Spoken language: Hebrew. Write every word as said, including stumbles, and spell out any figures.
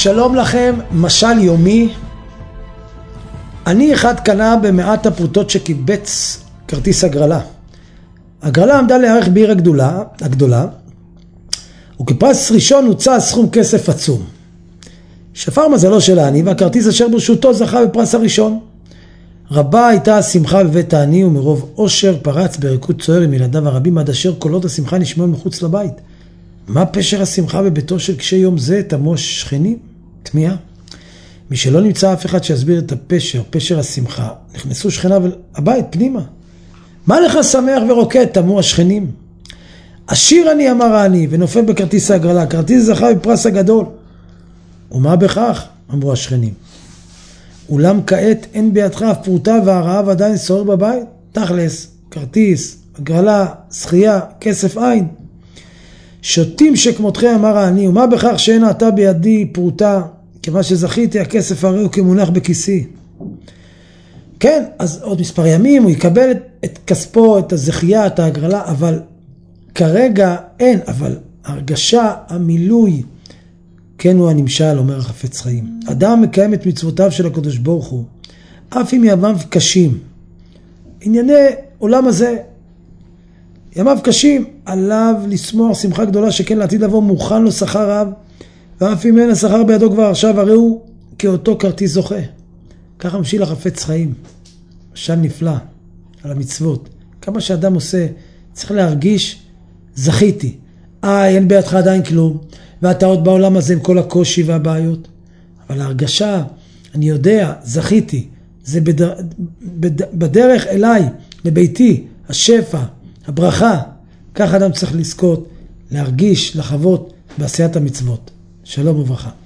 שלום לכם, משל יומי. אני אחד קנה במעט הפרוטות שקיבץ כרטיס הגרלה. הגרלה עמדה להיערך בעיר הגדולה, הגדולה, וכפרס ראשון הוצא סכום כסף עצום. שפר מזלו של העני, והכרטיס אשר ברשותו זכה בפרס הראשון. רבה הייתה השמחה בבית העני, ומרוב עושר פרץ בריקוד צוער עם ילדיו הרבים, עד אשר קולות השמחה נשמעו מחוץ לבית. מה פשר השמחה בביתו של קשה יום זה? תמו שכנים? תמיהה. מי שלא נמצא אף אחד שיסביר את הפשר, פשר השמחה. נכנסו שכניו הבית פנימה. מה לך שמח ורוקד? תמו השכנים. עשיר אני, אמר העני, ונופל בכרטיס ההגרלה. כרטיס זכה בפרס הגדול. ומה בכך? אמרו השכנים. אולם כעת אין בידך אף פרוטה, והרעב עדיין סוער בבית. תכלס, כרטיס, הגרלה, זכייה, כסף עין. שוטים שכמותכם, אמר העני, ומה בכך שאין עתה בידי פרוטה, כיוון שזכיתי, הכסף הרי הוא כמונח בכיסי. כן, אז עוד מספר ימים הוא יקבל את, את כספו, את הזכייה, את ההגרלה, אבל כרגע אין, אבל הרגשה, המילוי, כן הוא הנמשל, אומר החפץ חיים. אדם מקיים את מצוותיו של הקדוש ברוך הוא, אף אם ימיו קשים. ענייני עולם הזה, ימיו קשים, עליו לשמוח שמחה גדולה, שכן לעתיד לבוא מוכן לו שכר רב, ואף אם אין השכר בידו כבר עכשיו, הרי הוא כאותו כרטיס זוכה. ככה משיל החפץ חיים. משל נפלא על המצוות. כמה שאדם עושה, צריך להרגיש, זכיתי. אה, אין בידך עדיין כלום, ואתה עוד בעולם הזה עם כל הקושי והבעיות. אבל ההרגשה, אני יודע, זכיתי, זה בדר, בד, בדרך אליי, לביתי, השפע, הברכה. כך אדם צריך לזכות, להרגיש, לחוות בעשיית המצוות. שלום וברכה.